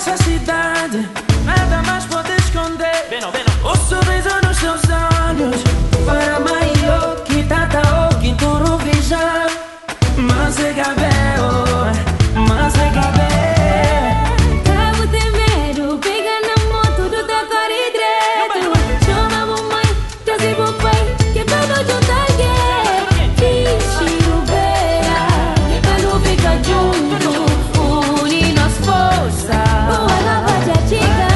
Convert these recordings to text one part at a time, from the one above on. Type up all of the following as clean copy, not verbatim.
essa cidade, nada mais pode esconder. O sorriso nos seus olhos, para maior que tata o que turu vija. Mas é cabelo, mas é cabelo. Cabo tem medo, pega na moto do tacor e direto. Chama a mamãe, traze pro pai, que todo juntar que Ixi, o beira, quando fica junto, une nas forças. Boa nova chica.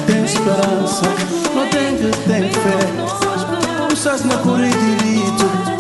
Não tem que ter fé, não estás na cor e direito.